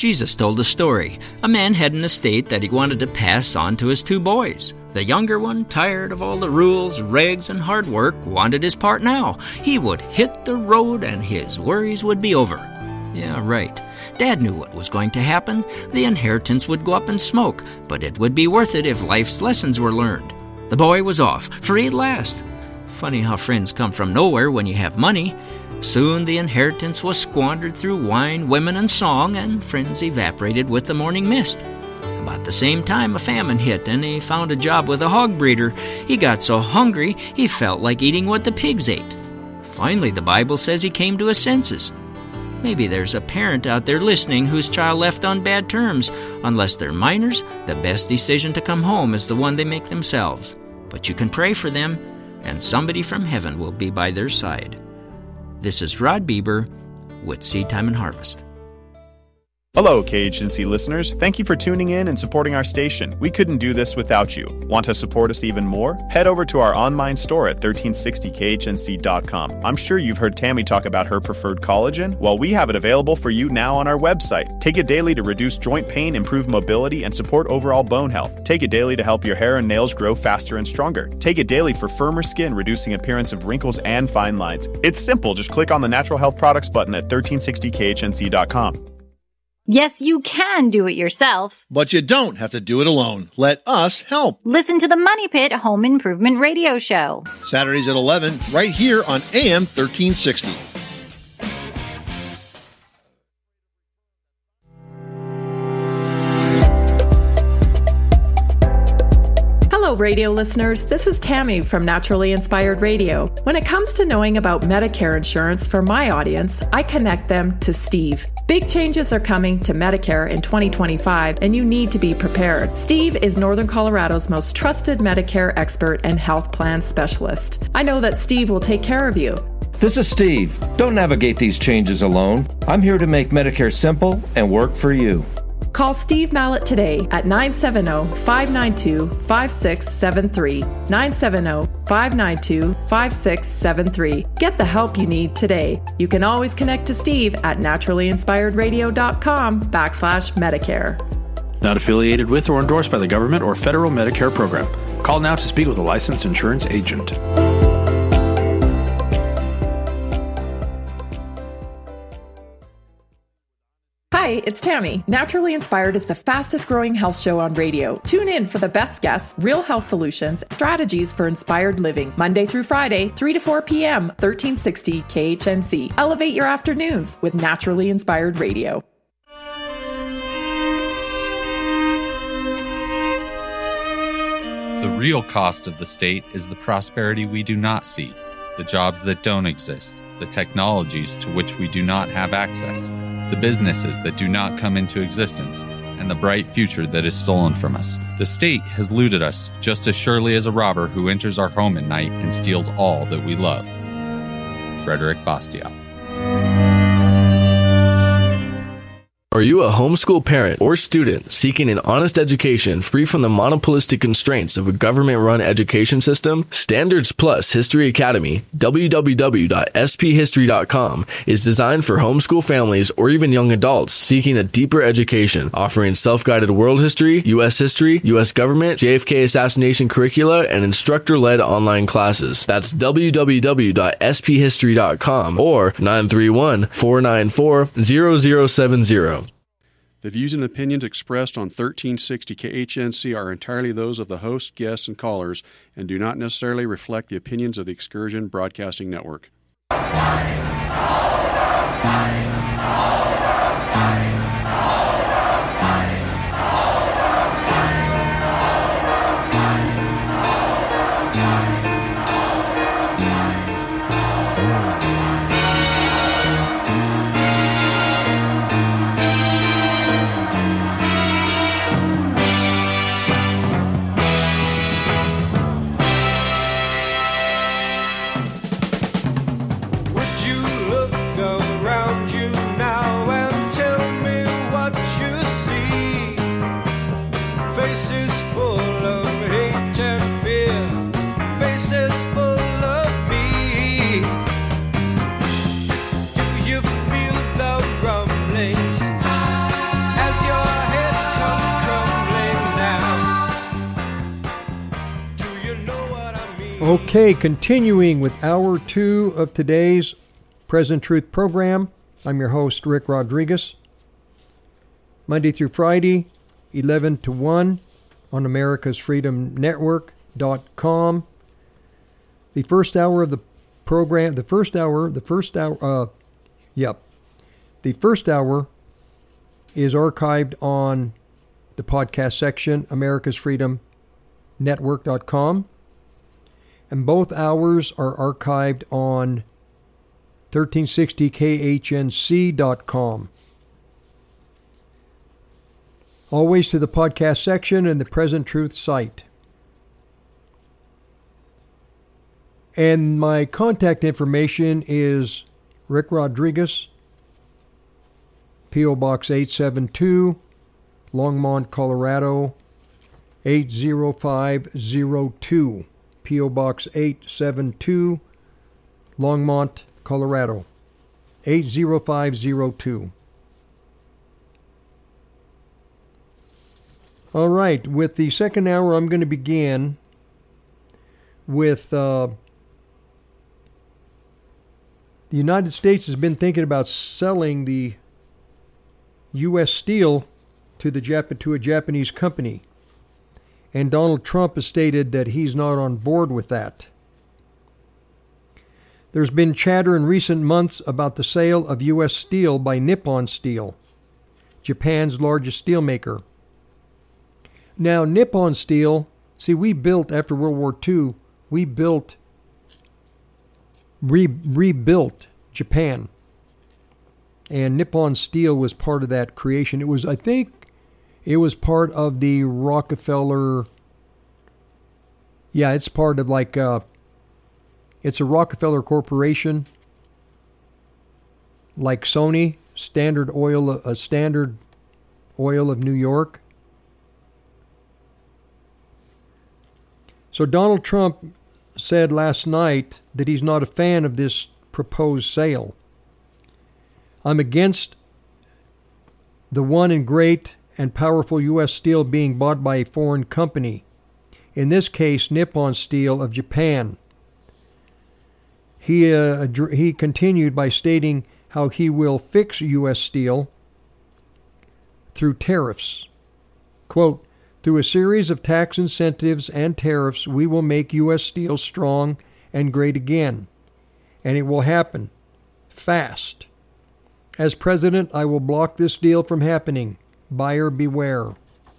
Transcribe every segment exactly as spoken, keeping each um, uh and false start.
Jesus told a story. A man had an estate that he wanted to pass on to his two boys. The younger one, tired of all the rules, regs, and hard work, wanted his part now. He would hit the road and his worries would be over. Yeah, right. Dad knew what was going to happen. The inheritance would go up in smoke, but it would be worth it if life's lessons were learned. The boy was off, free at last. Funny how friends come from nowhere when you have money. Soon the inheritance was squandered through wine, women, and song, and friends evaporated with the morning mist. About the same time, a famine hit, and he found a job with a hog breeder. He got so hungry, he felt like eating what the pigs ate. Finally, the Bible says he came to his senses. Maybe there's a parent out there listening whose child left on bad terms. Unless they're minors, the best decision to come home is the one they make themselves. But you can pray for them, and somebody from heaven will be by their side. This is Rod Bieber with Seed Time and Harvest. Hello, K H N C listeners. Thank you for tuning in and supporting our station. We couldn't do this without you. Want to support us even more? Head over to our online store at thirteen sixty K H N C dot com. I'm sure you've heard Tammy talk about her preferred collagen. Well, we have it available for you now on our website. Take it daily to reduce joint pain, improve mobility, and support overall bone health. Take it daily to help your hair and nails grow faster and stronger. Take it daily for firmer skin, reducing appearance of wrinkles and fine lines. It's simple. Just click on the Natural Health Products button at thirteen sixty K H N C dot com. Yes, you can do it yourself. But you don't have to do it alone. Let us help. Listen to the Money Pit Home Improvement Radio Show. Saturdays at eleven, right here on A M thirteen sixty. Hello, radio listeners. This is Tammy from Naturally Inspired Radio. When it comes to knowing about Medicare insurance for my audience, I connect them to Steve. Big changes are coming to Medicare in twenty twenty-five, and you need to be prepared. Steve is Northern Colorado's most trusted Medicare expert and health plan specialist. I know that Steve will take care of you. This is Steve. Don't navigate these changes alone. I'm here to make Medicare simple and work for you. Call Steve Mallett today at nine seven zero, five nine two, five six seven three, nine seven zero, five nine two, five six seven three. Get the help you need today. You can always connect to Steve at naturallyinspiredradio.com backslash Medicare. Not affiliated with or endorsed by the government or federal Medicare program. Call now to speak with a licensed insurance agent. Hi, it's Tammy. Naturally Inspired is the fastest growing health show on radio. Tune in for the best guests, real health solutions, strategies for inspired living. Monday through Friday, three to four p.m., thirteen sixty K H N C. Elevate your afternoons with Naturally Inspired Radio. The real cost of the state is the prosperity we do not see, the jobs that don't exist, the technologies to which we do not have access, the businesses that do not come into existence, and the bright future that is stolen from us. The state has looted us just as surely as a robber who enters our home at night and steals all that we love. Frederick Bastiat. Are you a homeschool parent or student seeking an honest education free from the monopolistic constraints of a government-run education system? Standards Plus History Academy, w w w dot s p history dot com, is designed for homeschool families or even young adults seeking a deeper education, offering self-guided world history, U S history, U S government, J F K assassination curricula, and instructor-led online classes. That's w w w dot s p history dot com or nine three one, four nine four, zero zero seven zero. The views and opinions expressed on thirteen sixty K H N C are entirely those of the host, guests, and callers, and do not necessarily reflect the opinions of the Excursion Broadcasting Network. Would you look around you now Okay, continuing with hour two of today's Present Truth program. I'm your host, Rick Rodriguez. Monday through Friday, eleven to one on America's Freedom Network dot com. The first hour of the program, the first hour, the first hour, uh, yep. The first hour is archived on the podcast section, America's Freedom Network dot com. And both hours are archived on thirteen sixty K H N C dot com. Always to the podcast section and the Present Truth site. And my contact information is Rick Rodriguez, P O Box eight seven two, Longmont, Colorado, eight zero five zero two. P O Box eight seven two, Longmont, Colorado, eight zero five zero two. All right, with the second hour, I'm going to begin with uh, the United States has been thinking about selling the U S steel to the Jap- to a Japanese company. And Donald Trump has stated that he's not on board with that. There's been chatter in recent months about the sale of U S steel by Nippon Steel, Japan's largest steelmaker. Now, Nippon Steel, see, we built, after World War Two, we built, re- rebuilt Japan. And Nippon Steel was part of that creation. It was, I think, it was part of the Rockefeller, yeah, it's part of like, uh, it's a Rockefeller Corporation, like Sony, Standard Oil, uh, Standard Oil of New York. So Donald Trump said last night that he's not a fan of this proposed sale. I'm against the one and great and powerful U S steel being bought by a foreign company, in this case Nippon Steel of Japan. He, uh, he continued by stating how he will fix U S steel through tariffs. Quote, through a series of tax incentives and tariffs, we will make U S steel strong and great again. And it will happen fast. As president, I will block this deal from happening. Buyer beware.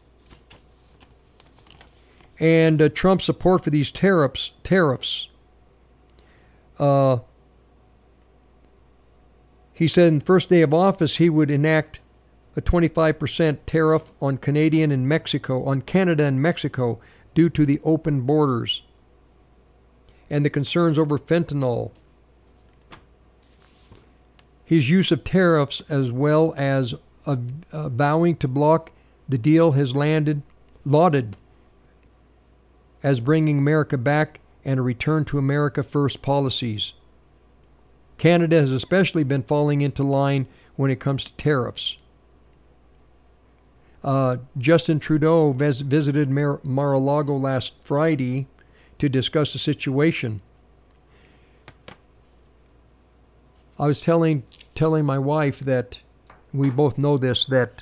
And uh, Trump's support for these tariffs, tariffs. Uh, he said in the first day of office he would enact a twenty-five percent tariff on Canadian and Mexico, on Canada and Mexico, due to the open borders and the concerns over fentanyl. His use of tariffs, as well as uh, uh, vowing to block the deal, has landed lauded as bringing America back and a return to America First policies. Canada has especially been falling into line when it comes to tariffs. Uh, Justin Trudeau vis- visited Mar- Mar-a-Lago last Friday to discuss the situation. I was telling telling my wife that we both know this, that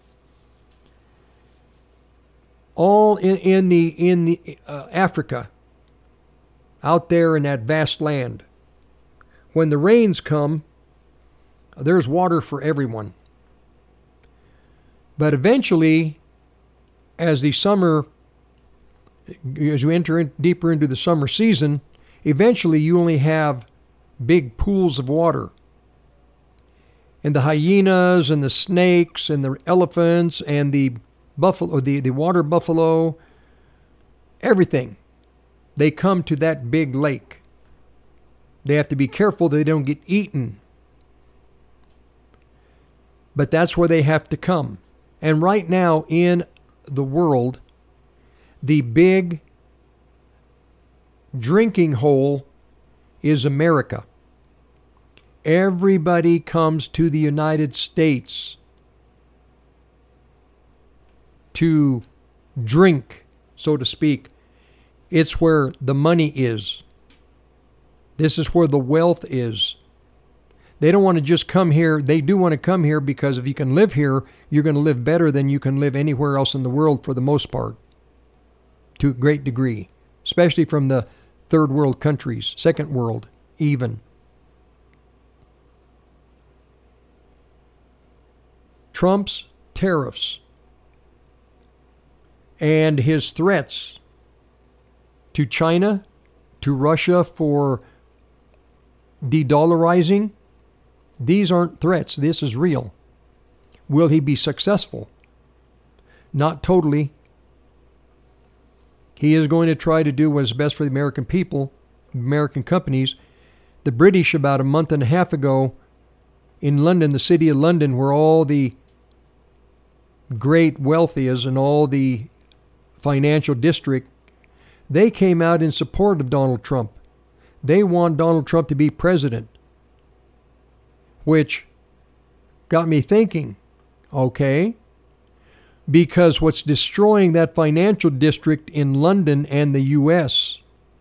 all in, in the in the uh, Africa, out there in that vast land, when the rains come, there's water for everyone. But eventually, as the summer, as you enter in deeper into the summer season, eventually you only have big pools of water. And the hyenas and the snakes and the elephants and the buffalo, the, the water buffalo, everything, they come to that big lake. They have to be careful that they don't get eaten. But that's where they have to come. And right now in the world, the big drinking hole is America. Everybody comes to the United States to drink, so to speak. It's where the money is. This is where the wealth is. They don't want to just come here. They do want to come here because if you can live here, you're going to live better than you can live anywhere else in the world for the most part, to a great degree, especially from the third world countries, second world even. Trump's tariffs and his threats to China, to Russia for de-dollarizing, these aren't threats. This is real. Will he be successful? Not totally. He is going to try to do what is best for the American people, American companies. The British, about a month and a half ago, in London, the city of London, where all the great wealth is and all the financial district, they came out in support of Donald Trump. They want Donald Trump to be president, which got me thinking, okay, because what's destroying that financial district in London and the U S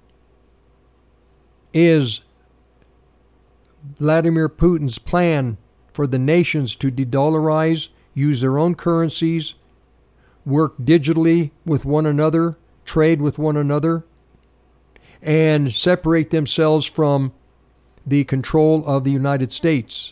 is Vladimir Putin's plan for the nations to de-dollarize, use their own currencies, work digitally with one another, trade with one another, and separate themselves from the control of the United States.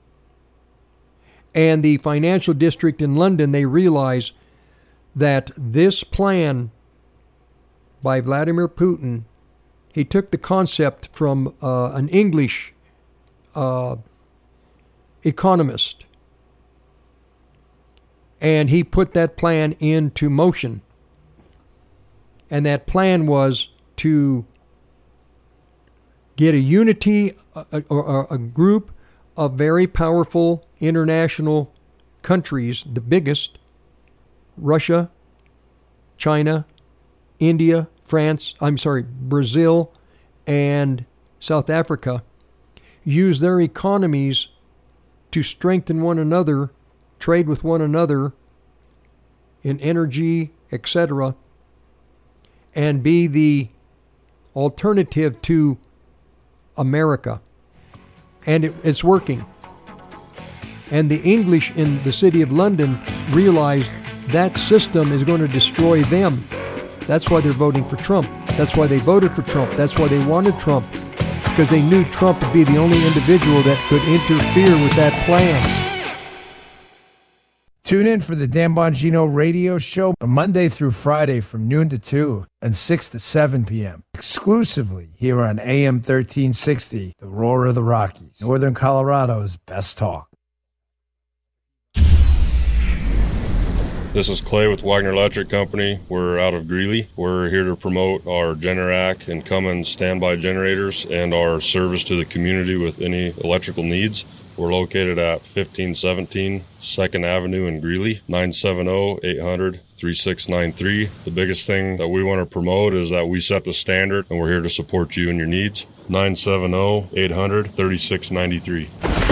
And the financial district in London, they realize that this plan by Vladimir Putin, he took the concept from uh, an English uh, economist, and he put that plan into motion. And that plan was to get a unity, a, a, a group of very powerful international countries, the biggest, Russia, China, India, France, I'm sorry, Brazil, and South Africa, use their economies to strengthen one another, trade with one another in energy, et cetera, and be the alternative to America. And it, it's working. And the English in the city of London realized that system is going to destroy them. That's why they're voting for Trump. That's why they voted for Trump. That's why they wanted Trump, because they knew Trump would be the only individual that could interfere with that plan. Tune in for the Dan Bongino radio show Monday through Friday from noon to two and six to seven p.m. exclusively here on A M thirteen sixty, the Roar of the Rockies, Northern Colorado's best talk. This is Clay with Wagner Electric Company. We're out of Greeley. We're here to promote our Generac and Cummins standby generators and our service to the community with any electrical needs. We're located at fifteen seventeen second Avenue in Greeley, nine seven zero, eight hundred, three six nine three. The biggest thing that we want to promote is that we set the standard, and we're here to support you and your needs. nine seven zero, eight hundred, three six nine three.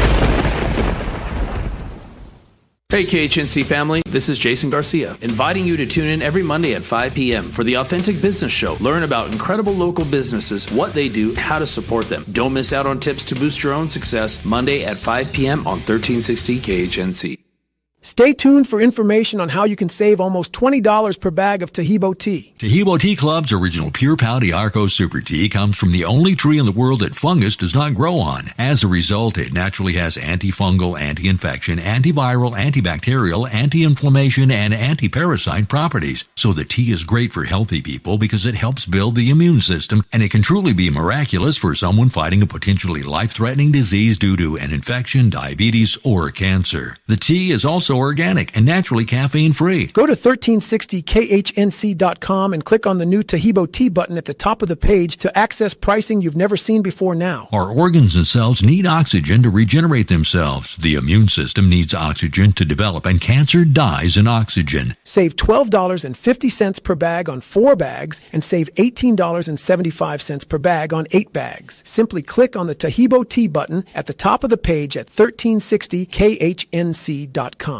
Hey K H N C family, this is Jason Garcia, inviting you to tune in every Monday at five p.m. for the Authentic Business Show. Learn about incredible local businesses, what they do, how to support them. Don't miss out on tips to boost your own success, Monday at five p.m. on thirteen sixty K H N C. Stay tuned for information on how you can save almost twenty dollars per bag of Tahibo tea. Tahibo Tea Club's original Pure Pau D'Arco Super Tea comes from the only tree in the world that fungus does not grow on. As a result, it naturally has antifungal, anti-infection, antiviral, antibacterial, anti-inflammation, and anti-parasite properties. So the tea is great for healthy people because it helps build the immune system, and it can truly be miraculous for someone fighting a potentially life-threatening disease due to an infection, diabetes, or cancer. The tea is also organic and naturally caffeine-free. Go to thirteen sixty K H N C dot com and click on the new Tahibo Tea button at the top of the page to access pricing you've never seen before now. Our organs and cells need oxygen to regenerate themselves. The immune system needs oxygen to develop, and cancer dies in oxygen. Save twelve dollars and fifty cents per bag on four bags and save eighteen dollars and seventy-five cents per bag on eight bags. Simply click on the Tahibo Tea button at the top of the page at thirteen sixty K H N C dot com.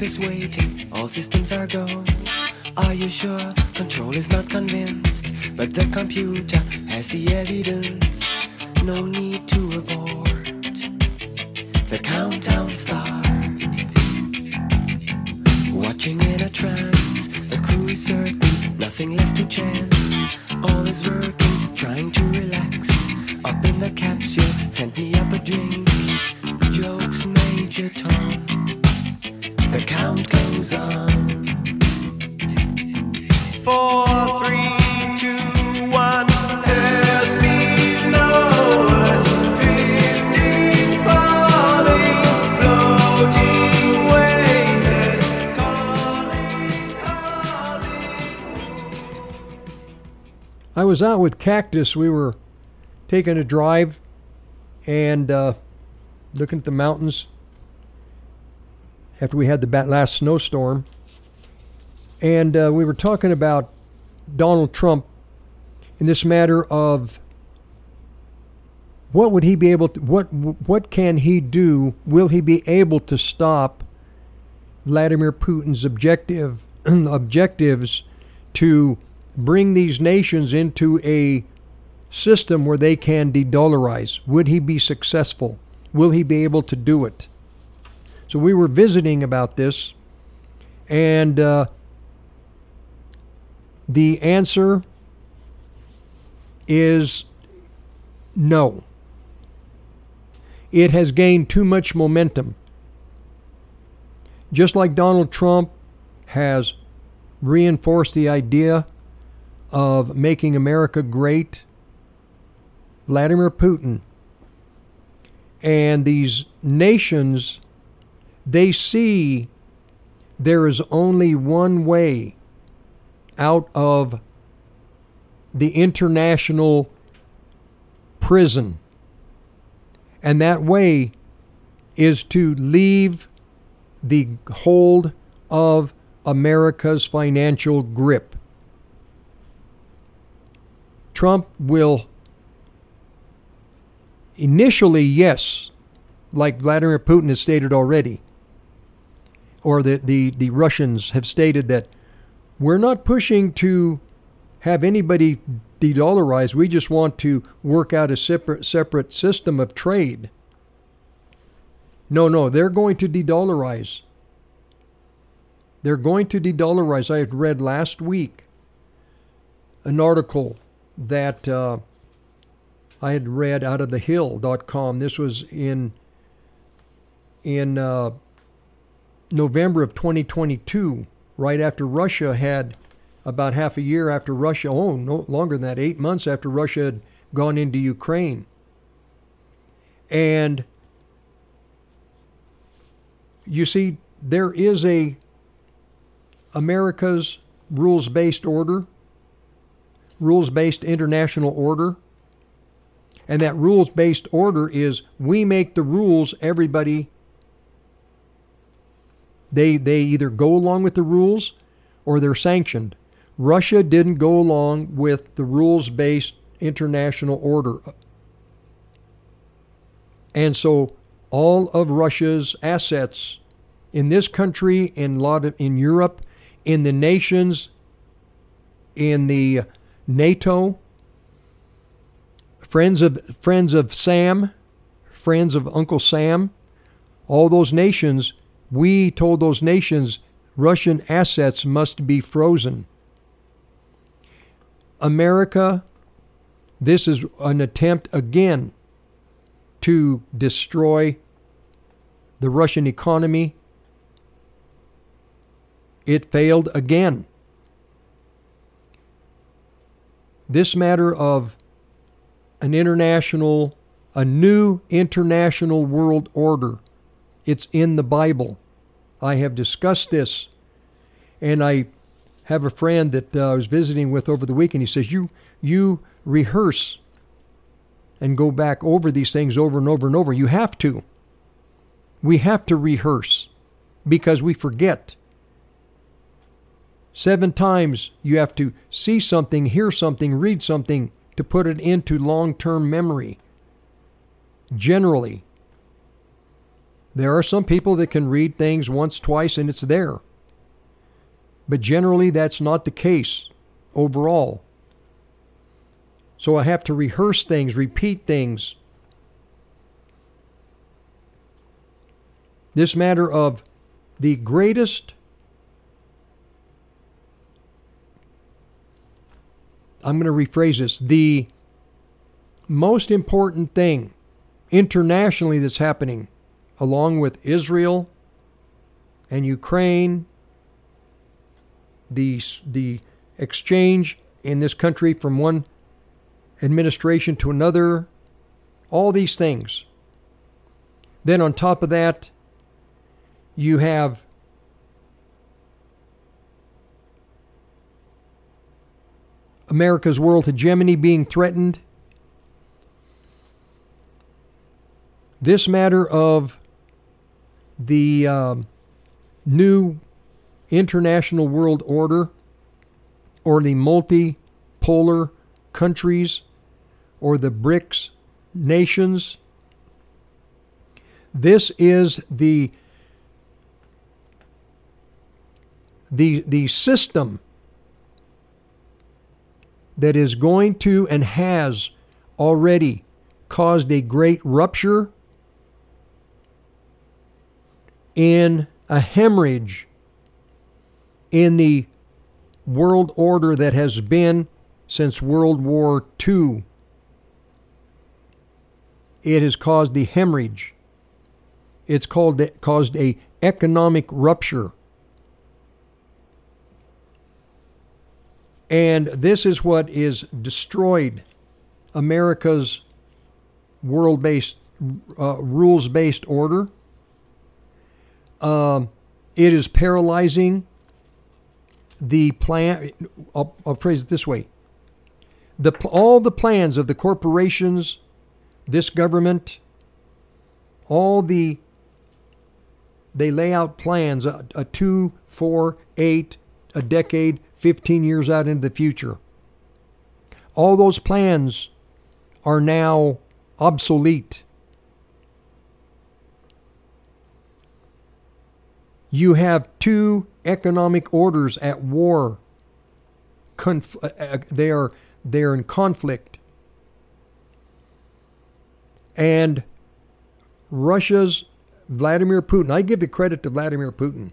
is waiting, all systems are go. Are you sure? Control is not convinced, but the computer has the evidence. No need to abort. The countdown starts. Watching in a trance, the crew is certain, nothing left to chance. All is working, trying to relax. Up in the capsule, sent me up a drink. Jokes, Major Tom. The count goes on. Four, three, two, one. Earth below us, drifting, falling, floating, weightless, calling, calling. I was out with Cactus. We were taking a drive and uh, looking at the mountains after we had the last snowstorm. And uh, we were talking about Donald Trump in this matter of what would he be able to, what what can he do? Will he be able to stop Vladimir Putin's objective objectives to bring these nations into a system where they can de-dollarize? Would he be successful? Will he be able to do it? So we were visiting about this, and uh, the answer is no. It has gained too much momentum. Just like Donald Trump has reinforced the idea of making America great, Vladimir Putin and these nations, they see there is only one way out of the international prison. And that way is to leave the hold of America's financial grip. Trump will initially, yes, like Vladimir Putin has stated already, or the, the, the Russians have stated that we're not pushing to have anybody de-dollarize. We just want to work out a separate separate system of trade. No, no, they're going to de-dollarize. They're going to de-dollarize. I had read last week an article that uh, I had read out of the hill dot com. This was in in uh, November of twenty twenty-two, right after Russia had, about half a year after Russia, oh, no longer than that, eight months after Russia had gone into Ukraine. And you see, there is a America's rules-based order, rules-based international order. And that rules-based order is we make the rules, everybody, they they either go along with the rules or they're sanctioned. Russia didn't go along with the rules-based international order. And so all of Russia's assets in this country, in a lot of, in Europe, in the nations, in the NATO, friends of friends of Sam, friends of Uncle Sam, all those nations, we told those nations Russian assets must be frozen. America, this is an attempt again to destroy the Russian economy. It failed again. This matter of an international, a new international world order, it's in the Bible. I have discussed this, and I have a friend that uh, I was visiting with over the weekend. He says, you you rehearse and go back over these things over and over and over. You have to. We have to rehearse because we forget. Seven times you have to see something, hear something, read something to put it into long-term memory. Generally. There are some people that can read things once, twice, and it's there. But generally, that's not the case overall. So I have to rehearse things, repeat things. This matter of the greatest, I'm going to rephrase this, the most important thing internationally that's happening, along with Israel and Ukraine, the, the exchange in this country from one administration to another, all these things. Then on top of that, you have America's world hegemony being threatened. This matter of the um, new international world order, or the multipolar countries, or the BRICS nations. This is the the the system that is going to and has already caused a great rupture in a hemorrhage in the world order that has been since World War Two. It has caused the hemorrhage. It's called caused a economic rupture. And this is what is destroyed America's world-based, uh, rules-based order. Um, it is paralyzing the plan. I'll, I'll phrase it this way. The, all the plans of the corporations, this government, all the, they lay out plans, a, a two, four, eight, a decade, fifteen years out into the future. All those plans are now obsolete. You have two economic orders at war. Conf- they are they are in conflict. And Russia's Vladimir Putin, I give the credit to Vladimir Putin.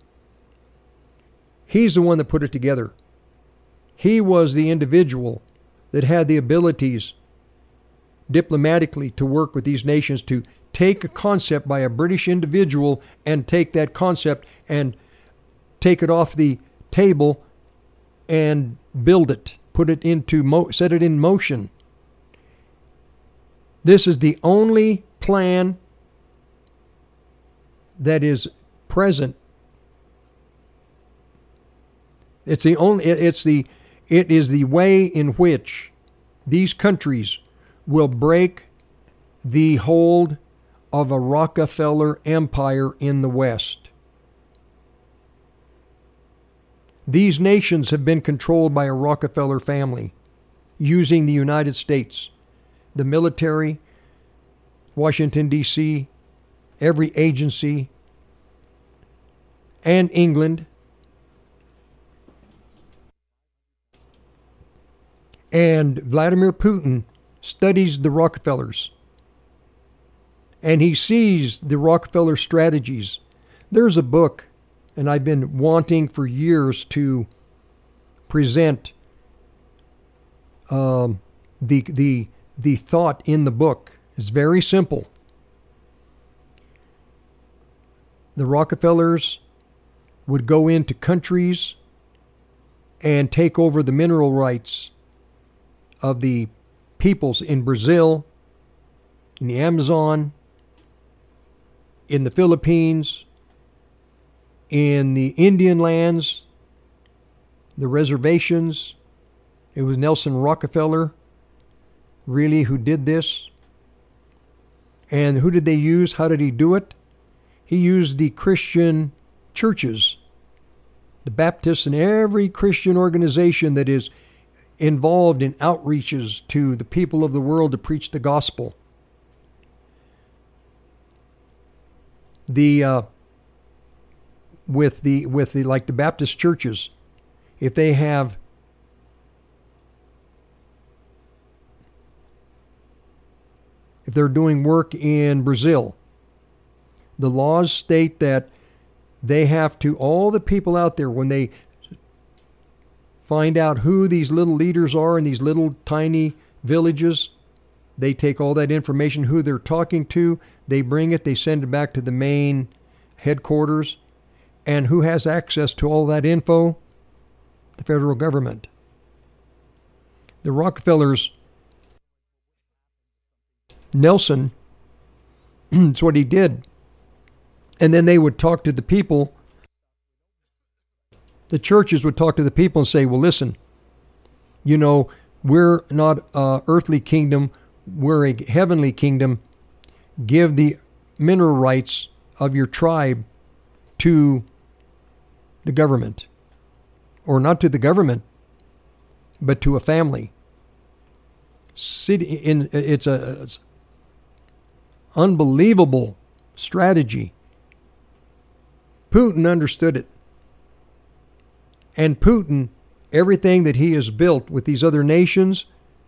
He's the one that put it together. He was the individual that had the abilities diplomatically to work with these nations to take a concept by a British individual and take that concept and take it off the table and build it, put it into, mo- set it in motion. This is the only plan that is present. It's the only, it's the, it is the way in which these countries will break the hold of a Rockefeller empire in the West. These nations have been controlled by a Rockefeller family using the United States, the military, Washington, D C, every agency, and England. And Vladimir Putin studies the Rockefellers. And he sees the Rockefeller strategies. There's a book, and I've been wanting for years to present um, the, the, the thought in the book. It's very simple. The Rockefellers would go into countries and take over the mineral rights of the peoples in Brazil, in the Amazon, in the Philippines, in the Indian lands, the reservations. It was Nelson Rockefeller, really, who did this. And who did they use? How did he do it? He used the Christian churches, the Baptists, and every Christian organization that is involved in outreaches to the people of the world to preach the gospel. the uh, with the with the like the Baptist churches, if they have if they're doing work in Brazil, the laws state that they have to, all the people out there, when they find out who these little leaders are in these little tiny villages, they take all that information, who they're talking to, they bring it, they send it back to the main headquarters. And who has access to all that info? The federal government. The Rockefellers, Nelson, that's what he did. And then they would talk to the people. The churches would talk to the people and say, well, listen, you know, we're not an earthly kingdom, we're a heavenly kingdom. Give the mineral rights of your tribe to the government. Or not to the government, but to a family. City, in, it's a it's unbelievable strategy. Putin understood it. And Putin, everything that he has built with these other nations,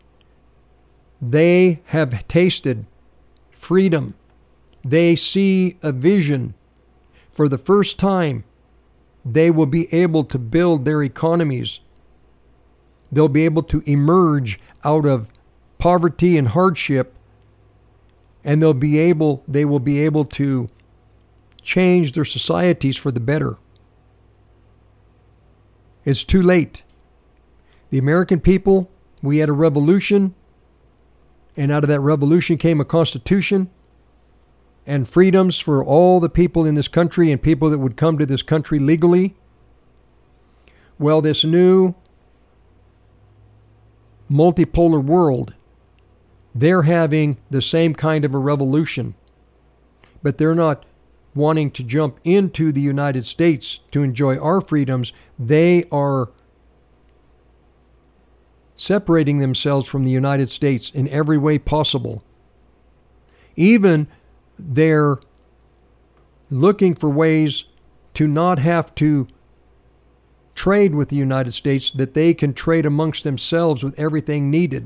they have tasted freedom. They see a vision. For the first time, they will be able to build their economies. They'll be able to emerge out of poverty and hardship, and they'll be able, they will be able to change their societies for the better. It's too late. The American people, we had a revolution, and out of that revolution came a constitution and freedoms for all the people in this country and people that would come to this country legally. Well, this new multipolar world, they're having the same kind of a revolution, but they're not wanting to jump into the United States to enjoy our freedoms. They are separating themselves from the United States in every way possible. Even they're looking for ways to not have to trade with the United States, that they can trade amongst themselves with everything needed.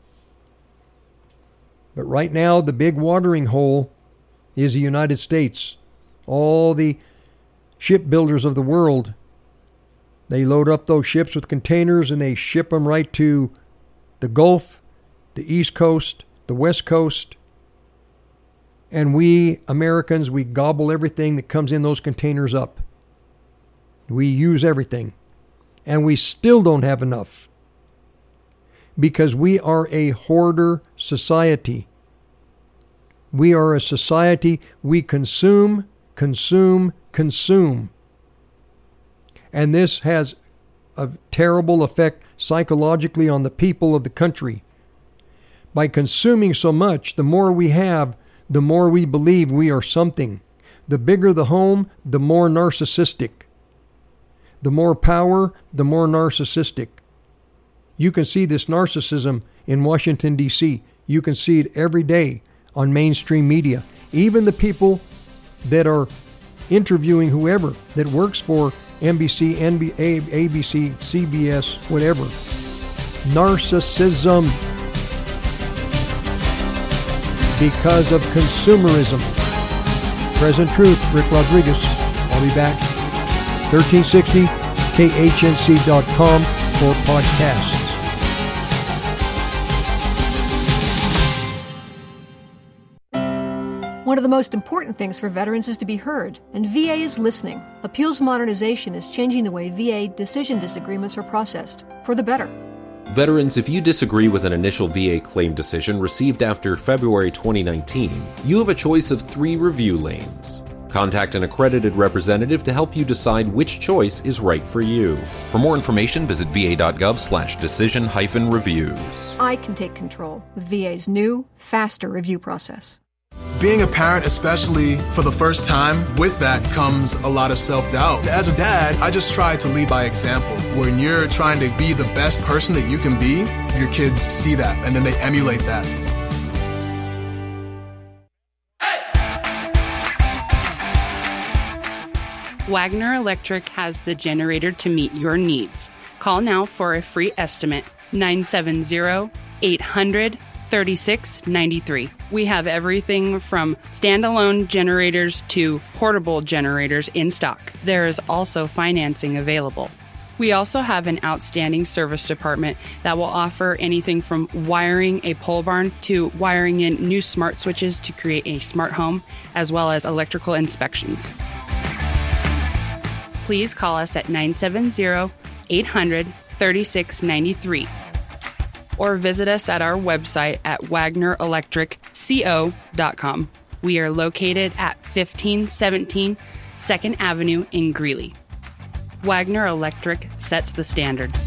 But right now, the big watering hole is the United States. All the shipbuilders of the world, they load up those ships with containers and they ship them right to the Gulf, the East Coast, the West Coast. And we Americans, we gobble everything that comes in those containers up. We use everything. And we still don't have enough. Because we are a hoarder society. We are a society, we consume, consume, consume. And this has a terrible effect psychologically on the people of the country. By consuming so much, the more we have, the more we believe we are something. The bigger the home, the more narcissistic. The more power, the more narcissistic. You can see this narcissism in Washington, D C. You can see it every day on mainstream media. Even the people that are interviewing whoever that works for N B C, N B A, A B C, C B S, whatever. Narcissism. Because of consumerism. Present Truth, Rick Rodriguez. I'll be back. thirteen sixty K H N C dot com for podcasts. One of the most important things for veterans is to be heard, and V A is listening. Appeals modernization is changing the way V A decision disagreements are processed, for the better. Veterans, if you disagree with an initial V A claim decision received after February twenty nineteen, you have a choice of three review lanes. Contact an accredited representative to help you decide which choice is right for you. For more information, visit va.gov slash decision hyphen reviews. I can take control with V A's new, faster review process. Being a parent, especially for the first time, with that comes a lot of self-doubt. As a dad, I just try to lead by example. When you're trying to be the best person that you can be, your kids see that, and then they emulate that. Wagner Electric has the generator to meet your needs. Call now for a free estimate, nine seven zero, eight hundred, thirty-six ninety-three. We have everything from standalone generators to portable generators in stock. There is also financing available. We also have an outstanding service department that will offer anything from wiring a pole barn to wiring in new smart switches to create a smart home, as well as electrical inspections. Please call us at nine seven zero, eight hundred, thirty-six ninety-three or visit us at our website at wagner electric co dot com. We are located at fifteen seventeen second Avenue in Greeley. Wagner Electric sets the standards.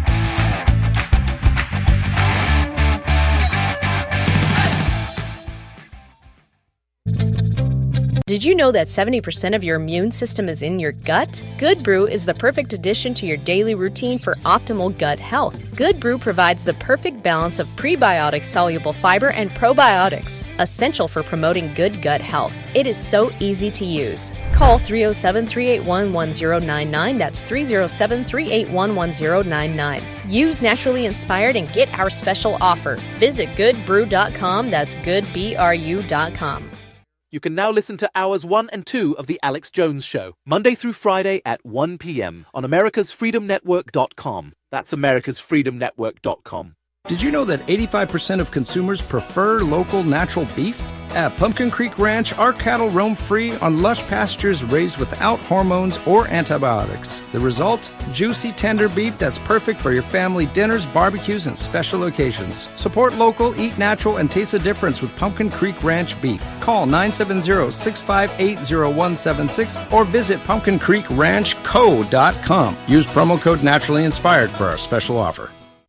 Did you know that seventy percent of your immune system is in your gut? Good Brew is the perfect addition to your daily routine for optimal gut health. Good Brew provides the perfect balance of prebiotic soluble fiber and probiotics, essential for promoting good gut health. It is so easy to use. Call three oh seven, three eight one, one oh nine nine. That's three oh seven, three eight one, one oh nine nine. Use Naturally Inspired and get our special offer. Visit good brew dot com. That's good b r u dot com. You can now listen to hours one and two of The Alex Jones Show, Monday through Friday at one p.m. on americas freedom network dot com. That's americas freedom network dot com. Did you know that eighty-five percent of consumers prefer local natural beef? At Pumpkin Creek Ranch, our cattle roam free on lush pastures raised without hormones or antibiotics. The result? Juicy, tender beef that's perfect for your family dinners, barbecues, and special occasions. Support local, eat natural, and taste the difference with Pumpkin Creek Ranch beef. Call nine seven zero, six five eight, zero one seven six or visit pumpkin creek ranch co dot com. Use promo code Naturally Inspired for our special offer.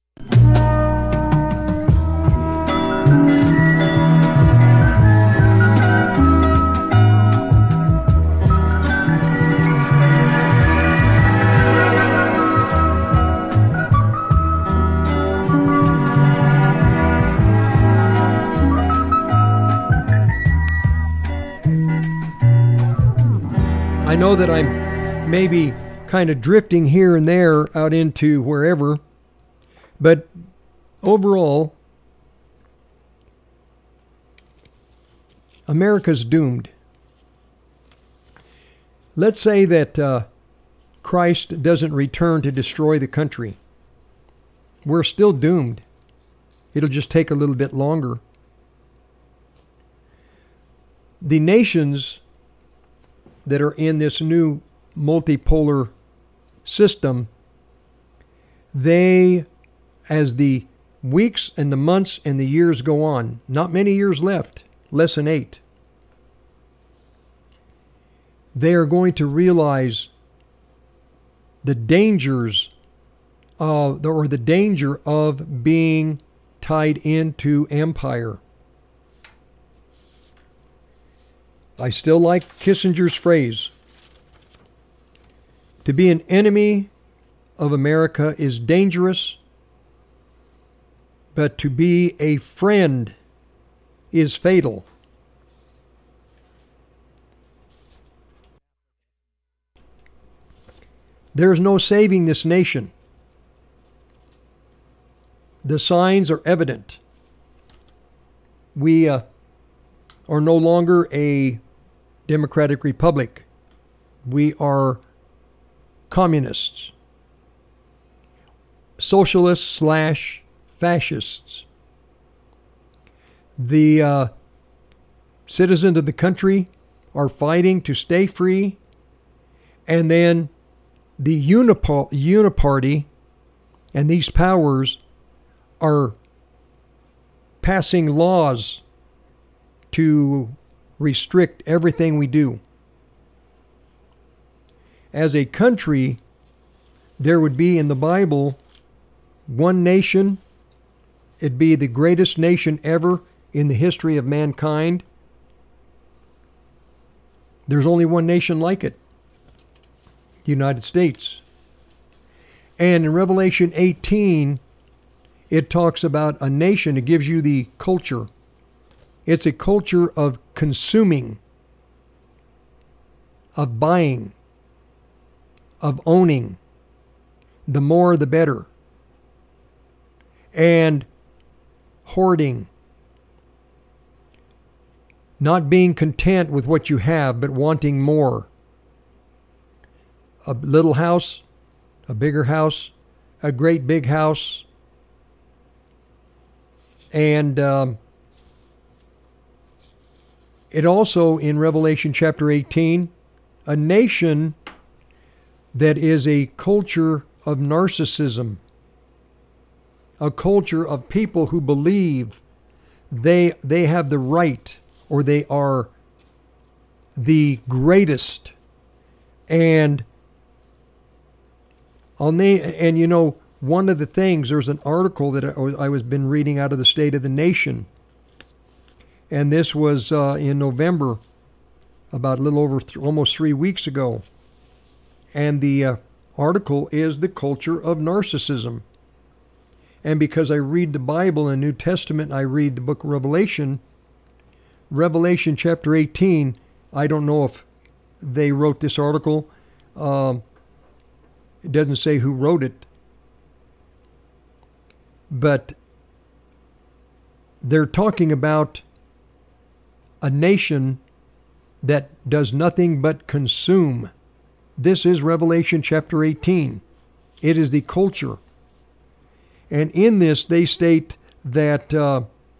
I know that I'm maybe kind of drifting here and there out into wherever, but overall, America's doomed. Let's say that uh, Christ doesn't return to destroy the country. We're still doomed. It'll just take a little bit longer. The nations that are in this new multipolar system, they, as the weeks and the months and the years go on, not many years left, less than eight, they are going to realize the dangers of, or the danger of being tied into empire. I still like Kissinger's phrase. To be an enemy of America is dangerous, but to be a friend is fatal. There's no saving this nation. The signs are evident. We uh, are no longer a democratic republic. We are communists, socialists slash fascists. The uh, citizens of the country are fighting to stay free, and then the unip- uniparty and these powers are passing laws to restrict everything we do. As a country, there would be in the Bible one nation. It'd be the greatest nation ever in the history of mankind. There's only one nation like it, the United States. And in Revelation eighteen, it talks about a nation. It gives you the culture. It's a culture of consuming, of buying, of owning. The more, the better. And hoarding. Not being content with what you have, but wanting more. A little house, a bigger house, a great big house. And um, it also, in Revelation chapter eighteen, a nation that is a culture of narcissism, a culture of people who believe they they have the right, or they are the greatest. And on the and you know, one of the things, there's an article that I was been reading out of the State of the Nation, and this was uh, in November, about a little over th- almost three weeks ago. And the uh, article is The Culture of Narcissism. And because I read the Bible and New Testament, I read the book of Revelation, Revelation chapter eighteen, I don't know if they wrote this article. Um, it doesn't say who wrote it. But they're talking about a nation that does nothing but consume. This is Revelation chapter eighteen. It is the culture. And in this, they state that uh,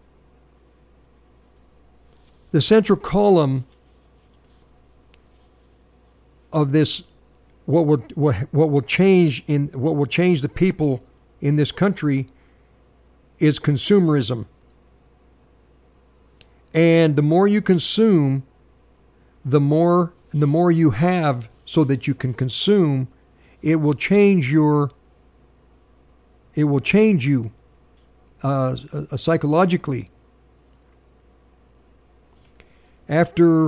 the central column of this, what will what, what will change in what will change the people in this country, is consumerism. And the more you consume, the more the more you have so that you can consume, it will change your it will change you uh, uh, psychologically. After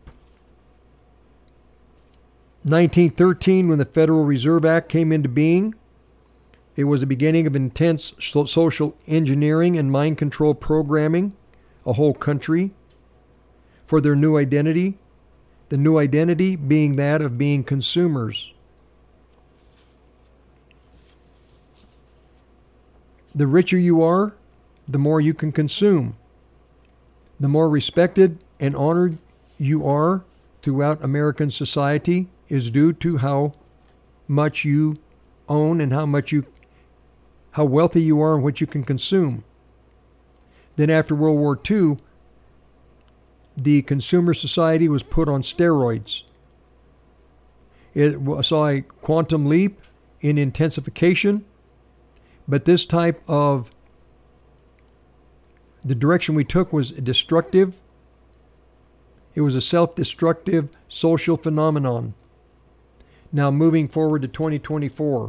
nineteen thirteen, when the Federal Reserve Act came into being, it was the beginning of intense social engineering and mind control programming a whole country for their new identity, the new identity being that of being consumers. The richer you are, the more you can consume. The more respected and honored you are throughout American society is due to how much you own and how much you how wealthy you are and what you can consume. Then after World War Two, the consumer society was put on steroids. It saw a quantum leap in intensification, but this type of, the direction we took was destructive. It was a self-destructive social phenomenon. Now moving forward to twenty twenty-four.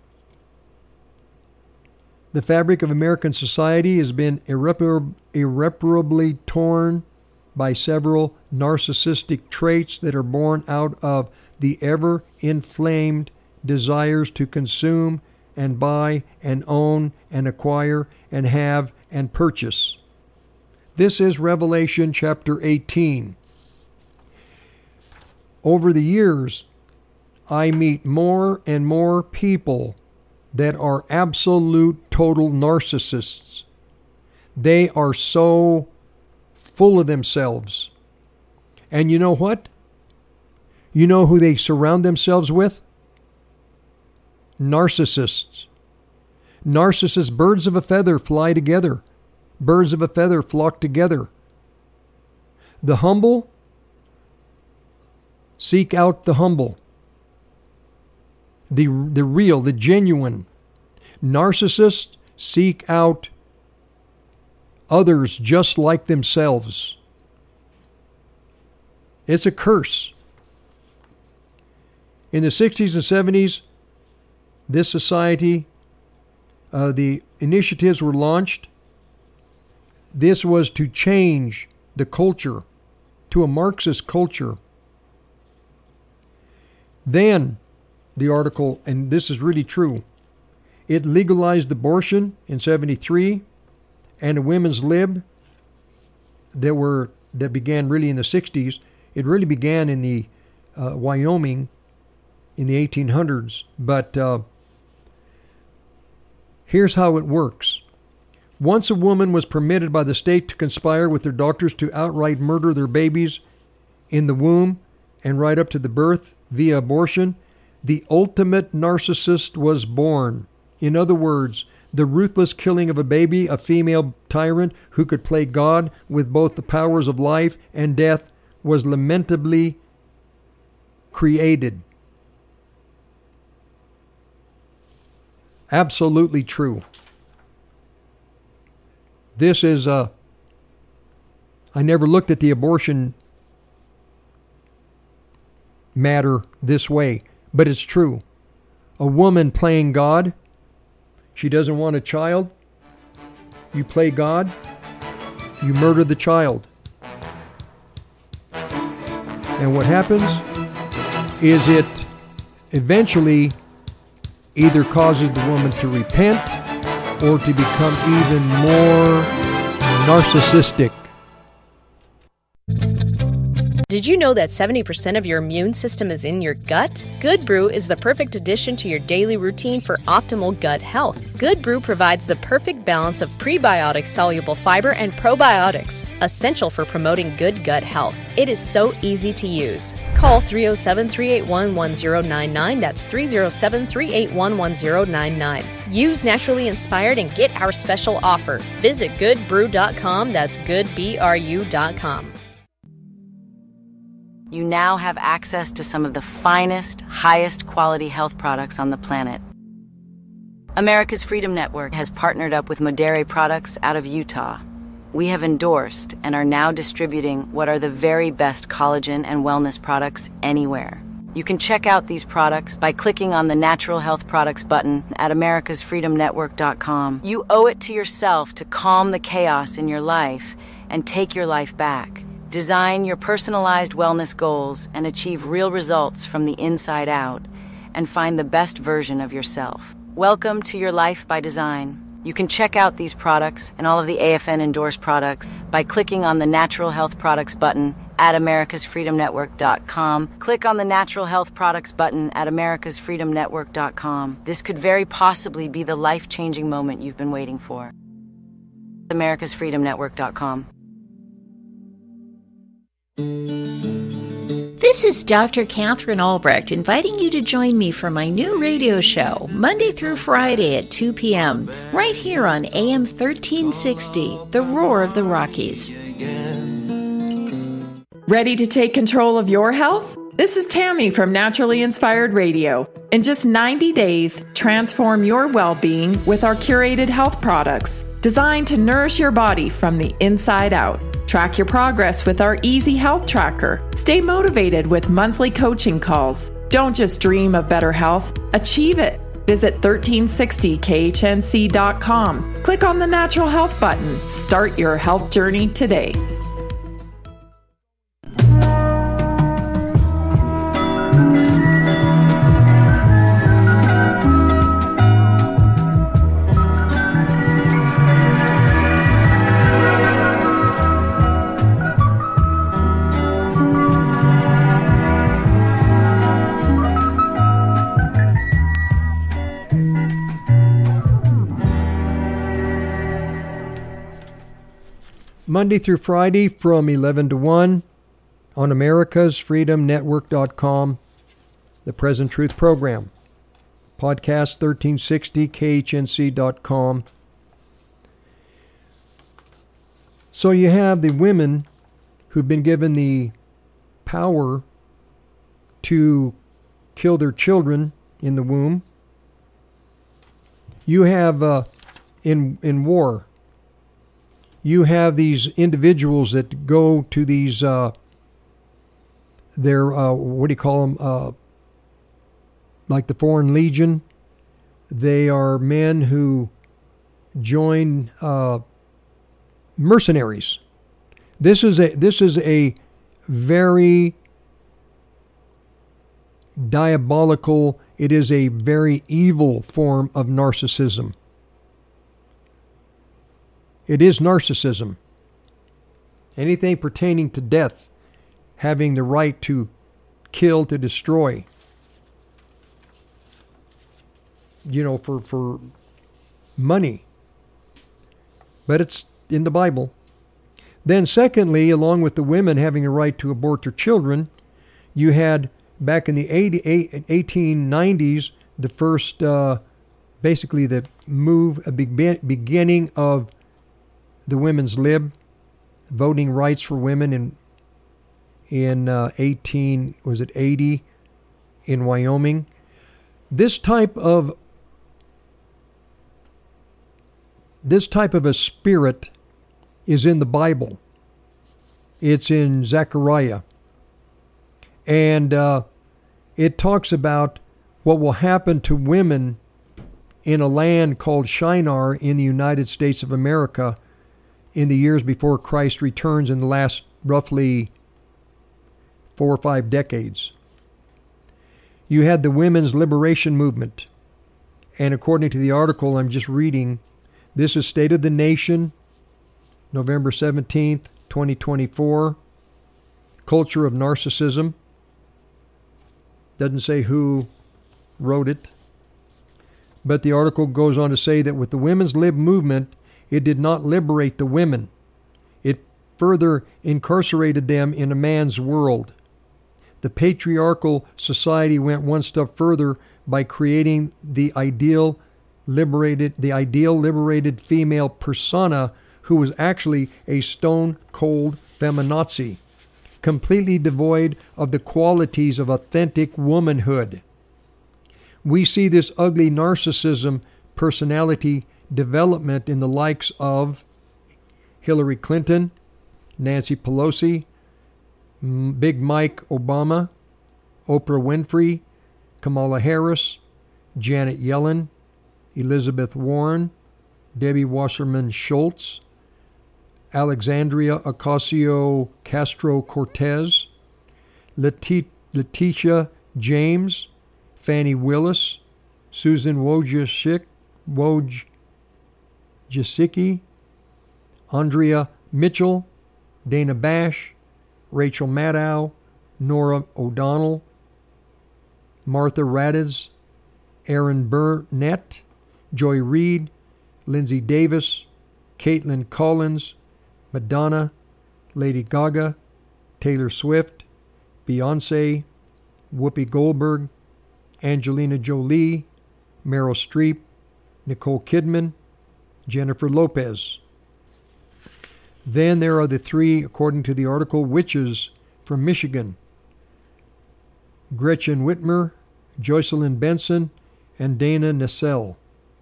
The fabric of American society has been irrepar- irreparably torn by several narcissistic traits that are born out of the ever-inflamed desires to consume and buy and own and acquire and have and purchase. This is Revelation chapter eighteen. Over the years, I meet more and more people that are absolute total narcissists. They are so full of themselves. And you know what? You know who they surround themselves with? Narcissists. Narcissists, birds of a feather fly together. Birds of a feather flock together. The humble seek out the humble. The, the real, the genuine. Narcissists seek out others just like themselves. It's a curse. In the sixties and seventies, this society, uh, the initiatives were launched. This was to change the culture to a Marxist culture. Then, the article, and this is really true, it legalized abortion in seventy-three, and a women's lib that were that began really in the sixties. It really began in the uh, Wyoming in the eighteen hundreds. But uh, here's how it works. Once a woman was permitted by the state to conspire with their doctors to outright murder their babies in the womb and right up to the birth via abortion, the ultimate narcissist was born. In other words, the ruthless killing of a baby, a female tyrant who could play God with both the powers of life and death, was lamentably created. Absolutely true. This is a... I never looked at the abortion matter this way, but it's true. A woman playing God, she doesn't want a child. You play God, you murder the child. And what happens is it eventually either causes the woman to repent or to become even more narcissistic. Did you know that seventy percent of your immune system is in your gut? Good Brew is the perfect addition to your daily routine for optimal gut health. Good Brew provides the perfect balance of prebiotic soluble fiber and probiotics, essential for promoting good gut health. It is so easy to use. Call three oh seven, three eight one, one oh nine nine. That's three oh seven, three eight one, one oh nine nine. Use Naturally Inspired and get our special offer. Visit good brew dot com. That's good b r u dot com. You now have access to some of the finest, highest quality health products on the planet. America's Freedom Network has partnered up with Modere Products out of Utah. We have endorsed and are now distributing what are the very best collagen and wellness products anywhere. You can check out these products by clicking on the Natural Health Products button at americas freedom network dot com. You owe it to yourself to calm the chaos in your life and take your life back. Design your personalized wellness goals and achieve real results from the inside out, and find the best version of yourself. Welcome to your life by design. You can check out these products and all of the A F N endorsed products by clicking on the Natural Health Products button at americas freedom network dot com. Click on the Natural Health Products button at americas freedom network dot com. This could very possibly be the life-changing moment you've been waiting for. americas freedom network dot com. This is Doctor Catherine Albrecht inviting you to join me for my new radio show, Monday through Friday at two p.m., right here on A M thirteen sixty, The Roar of the Rockies. Ready to take control of your health? This is Tammy from Naturally Inspired Radio. In just ninety days, transform your well-being with our curated health products, designed to nourish your body from the inside out. Track your progress with our Easy Health Tracker. Stay motivated with monthly coaching calls. Don't just dream of better health, achieve it. Visit thirteen sixty K H N C dot com. Click on the Natural Health button. Start your health journey today. Monday through Friday from eleven to one on americas freedom network dot com, the Present Truth Program. Podcast thirteen sixty K H N C dot com. So you have the women who've been given the power to kill their children in the womb. You have uh, in in war, you have these individuals that go to these, uh, they're, uh, what do you call them, uh, like the Foreign Legion. They are men who join uh, mercenaries. This is a this is a very diabolical, it is a very evil form of narcissism. It is narcissism. Anything pertaining to death, having the right to kill, to destroy. you know, for, for money. But it's in the Bible. Then secondly, along with the women having a right to abort their children, you had back in the eighteen nineties, the first, uh, basically the move, a big beginning of the women's lib, voting rights for women in in uh, eighteen, was it eighty, in Wyoming. This type of this type of a spirit is in the Bible. It's in Zechariah. And uh, it talks about what will happen to women in a land called Shinar in the United States of America in the years before Christ returns, in the last roughly four or five decades. You had the women's liberation movement. And according to the article I'm just reading, this is State of the Nation, November seventeenth, twenty twenty-four. Culture of Narcissism. Doesn't say who wrote it. But the article goes on to say that with the women's lib movement, it did not liberate the women. It further incarcerated them in a man's world. The patriarchal society went one step further by creating the ideal liberated, the ideal liberated female persona, who was actually a stone-cold feminazi, completely devoid of the qualities of authentic womanhood. We see this ugly narcissism personality development in the likes of Hillary Clinton, Nancy Pelosi, Big Mike Obama, Oprah Winfrey, Kamala Harris, Janet Yellen, Elizabeth Warren, Debbie Wasserman Schultz, Alexandria Ocasio-Castro-Cortez, Leti- Letitia James, Fannie Willis, Susan Wojcicki, Wojcicki, Andrea Mitchell, Dana Bash, Rachel Maddow, Nora O'Donnell, Martha Raddatz, Aaron Burnett, Joy Reid, Lindsay Davis, Caitlin Collins, Madonna, Lady Gaga, Taylor Swift, Beyonce, Whoopi Goldberg, Angelina Jolie, Meryl Streep, Nicole Kidman, Jennifer Lopez. Then there are the three, according to the article, witches from Michigan: Gretchen Whitmer, Jocelyn Benson, and Dana Nessel.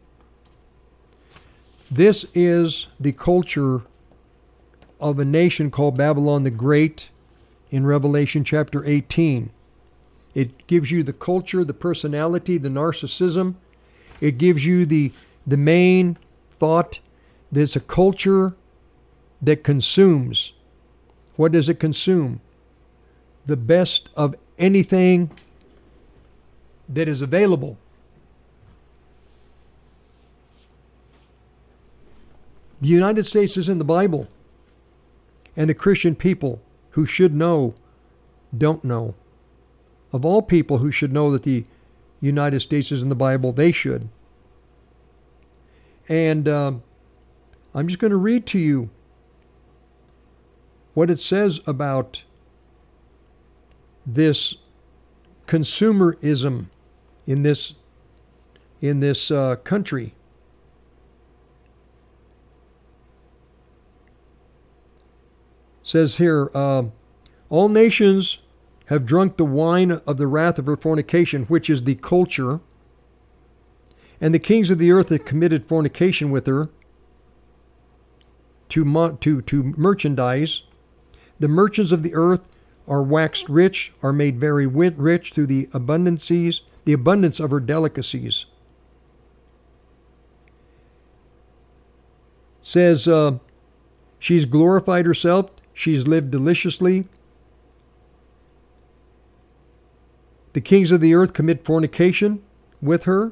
This is the culture of a nation called Babylon the Great in Revelation chapter eighteen. It gives you the culture, the personality, the narcissism. It gives you the, the main thought that it's a culture that consumes. What does it consume? The best of anything that is available. The United States is in the Bible, and the Christian people who should know don't know. Of all people who should know that the United States is in the Bible, they should. And uh, I'm just going to read to you what it says about this consumerism in this in this uh, country. It says here, uh, all nations have drunk the wine of the wrath of her fornication, which is the culture, and the kings of the earth have committed fornication with her to mo- to to merchandise. The merchants of the earth are waxed rich, are made very rich through the abundances, the abundance of her delicacies. Says uh, she's glorified herself, she's lived deliciously. The kings of the earth commit fornication with her.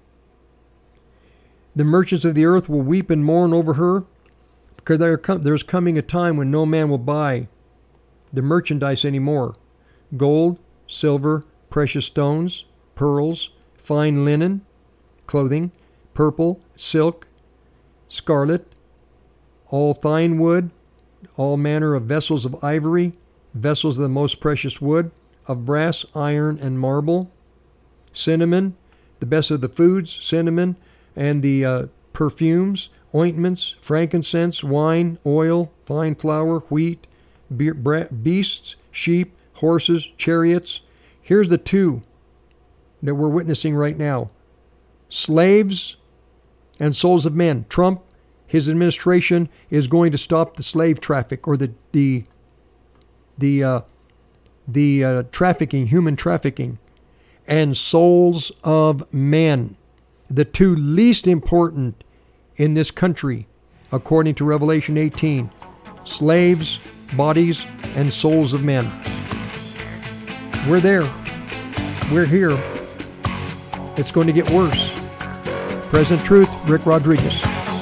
The merchants of the earth will weep and mourn over her, because there's coming a time when no man will buy the merchandise anymore. Gold, silver, precious stones, pearls, fine linen, clothing, purple, silk, scarlet, all fine wood, all manner of vessels of ivory, vessels of the most precious wood, of brass, iron, and marble, cinnamon, the best of the foods, cinnamon, and the uh, perfumes, ointments, frankincense, wine, oil, fine flour, wheat, be- bra- beasts, sheep, horses, chariots. Here's the two that we're witnessing right now. Slaves and souls of men. Trump, his administration is going to stop the slave traffic or the the the uh, the uh, trafficking, human trafficking, and souls of men, the two least important in this country, according to Revelation eighteen: slaves, bodies, and souls of men. We're there. We're here. It's going to get worse. President Truth, Rick Rodriguez.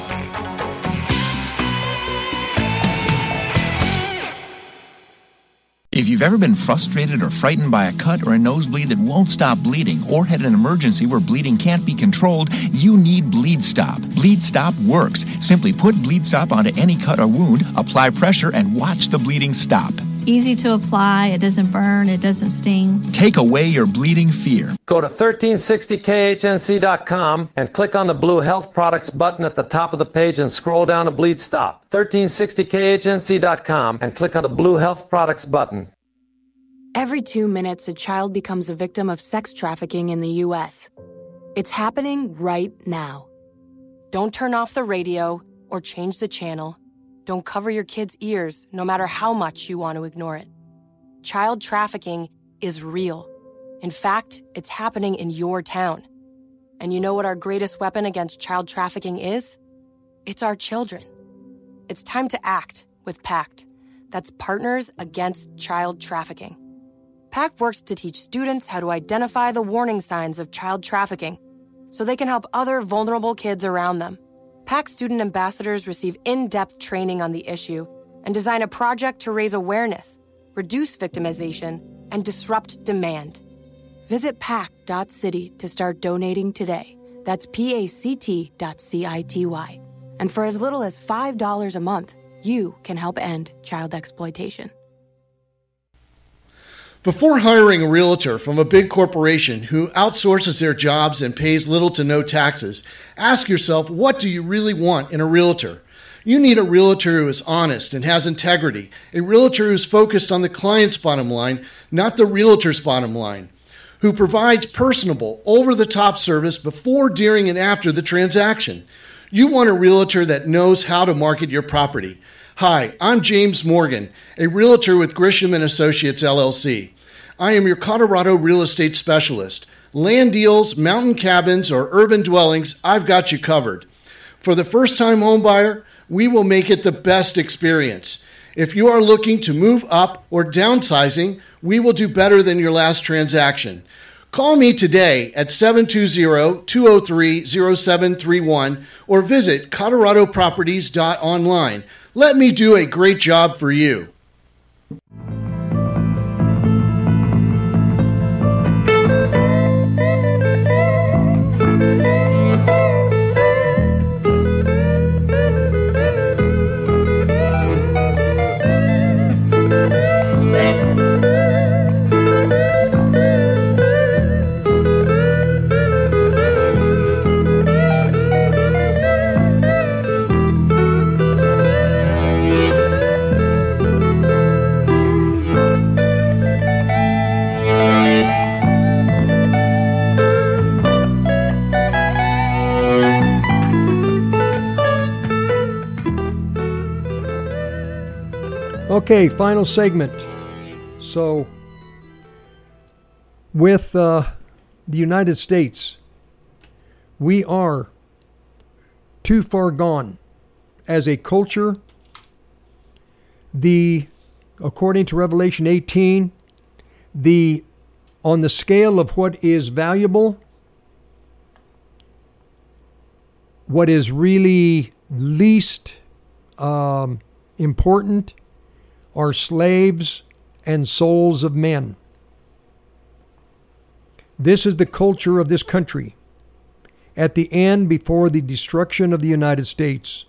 If you've ever been frustrated or frightened by a cut or a nosebleed that won't stop bleeding, or had an emergency where bleeding can't be controlled, you need Bleed Stop. Bleed Stop works. Simply put Bleed Stop onto any cut or wound, apply pressure, and watch the bleeding stop. Easy to apply, it doesn't burn, it doesn't sting. Take away your bleeding fear. Go to thirteen sixty K H N C dot com and click on the blue Health Products button at the top of the page and scroll down to Bleed Stop. thirteen sixty K H N C dot com and click on the blue Health Products button. Every two minutes, a child becomes a victim of sex trafficking in the U S. It's happening right now. Don't turn off the radio or change the channel. Don't cover your kids' ears, no matter how much you want to ignore it. Child trafficking is real. In fact, it's happening in your town. And you know what our greatest weapon against child trafficking is? It's our children. It's time to act with PACT. That's Partners Against Child Trafficking. PACT works to teach students how to identify the warning signs of child trafficking so they can help other vulnerable kids around them. PACT student ambassadors receive in-depth training on the issue and design a project to raise awareness, reduce victimization, and disrupt demand. Visit pact dot city to start donating today. That's P A C T dot C I T Y. And for as little as five dollars a month, you can help end child exploitation. Before hiring a realtor from a big corporation who outsources their jobs and pays little to no taxes, ask yourself, what do you really want in a realtor? You need a realtor who is honest and has integrity, a realtor who is focused on the client's bottom line, not the realtor's bottom line, who provides personable, over-the-top service before, during, and after the transaction. You want a realtor that knows how to market your property. Hi, I'm James Morgan, a realtor with Grisham and Associates, L L C. I am your Colorado real estate specialist. Land deals, mountain cabins, or urban dwellings, I've got you covered. For the first-time homebuyer, we will make it the best experience. If you are looking to move up or downsizing, we will do better than your last transaction. Call me today at seven two zero, two zero three, zero seven three one or visit colorado properties dot online. Let me do a great job for you. Okay, final segment. So, with uh, the United States, we are too far gone as a culture. The, according to Revelation eighteen, the on the scale of what is valuable, what is really least um, important are slaves and souls of men. This is the culture of this country. at the end before the destruction of the United States,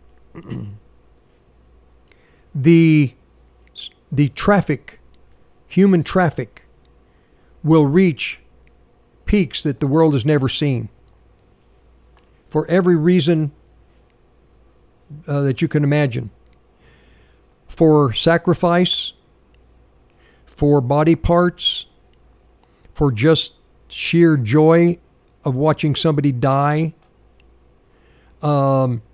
the, the traffic, human traffic, will reach peaks that the world has never seen. For every reason uh, that you can imagine. For sacrifice, for body parts, for just sheer joy of watching somebody die. Um,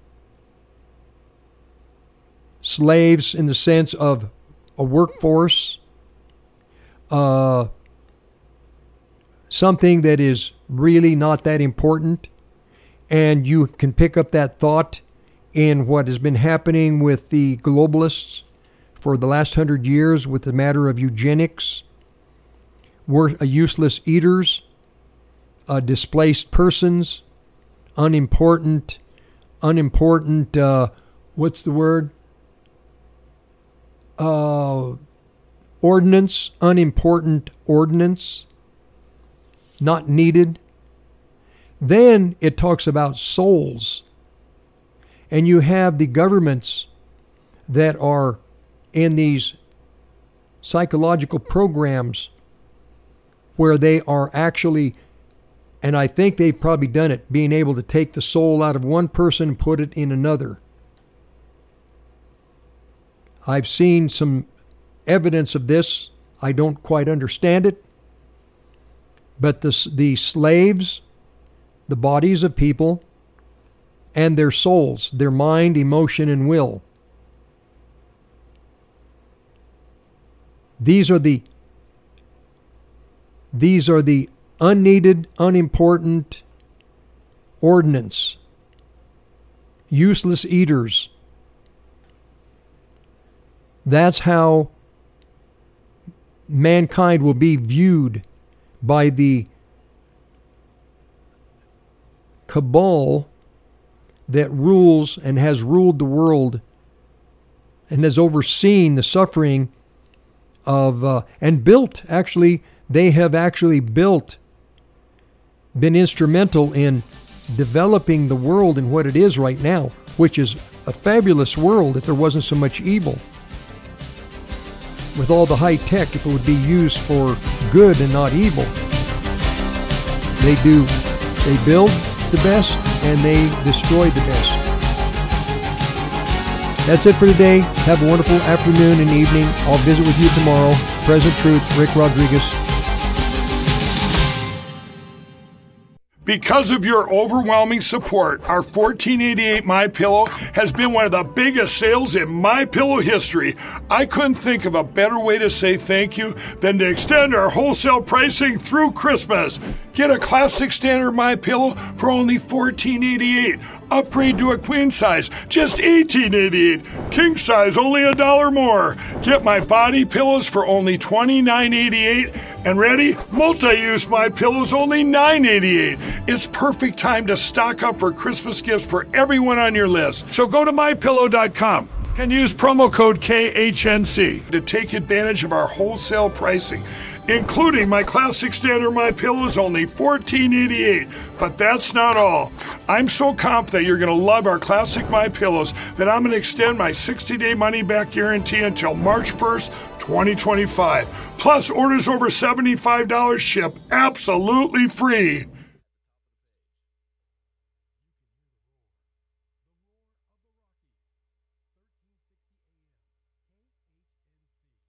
slaves in the sense of a workforce. Uh, something that is really not that important. And you can pick up that thought in what has been happening with the globalists for the last hundred years with the matter of eugenics, worth, uh, useless eaters, uh, displaced persons, unimportant, unimportant, uh, what's the word? Uh, ordinance, unimportant ordinance, not needed. Then it talks about souls. And you have the governments that are in these psychological programs where they are actually, and I think they've probably done it, being able to take the soul out of one person and put it in another. I've seen some evidence of this. I don't quite understand it. But the, the slaves, the bodies of people, and their souls, their mind, emotion, and will. These are the these are the unneeded, unimportant ordinance, useless eaters. That's how mankind will be viewed by the cabal that rules and has ruled the world and has overseen the suffering of, uh, and built, actually, they have actually built, been instrumental in developing the world in what it is right now, which is a fabulous world if there wasn't so much evil. With all the high tech, if it would be used for good and not evil. They do, they build the best and they destroy the best. That's it for today. Have a wonderful afternoon and evening. I'll visit with you tomorrow. Present Truth, Rick Rodriguez. Because of your overwhelming support, our fourteen eighty-eight MyPillow has been one of the biggest sales in MyPillow history. I couldn't think of a better way to say thank you than to extend our wholesale pricing through Christmas. Get a classic standard MyPillow for only fourteen eighty-eight. Upgrade to a queen size, just eighteen eighty-eight. King size, only a dollar more. Get my body pillows for only twenty-nine eighty-eight. And ready? Multi-use MyPillows, only nine eighty-eight. It's perfect time to stock up for Christmas gifts for everyone on your list. So go to my pillow dot com and use promo code K H N C to take advantage of our wholesale pricing, including my classic standard MyPillows, only fourteen eighty-eight. But that's not all. I'm so confident you're going to love our classic MyPillows that I'm going to extend my sixty-day money-back guarantee until March first, twenty twenty-five. Plus, orders over seventy-five dollars ship absolutely free.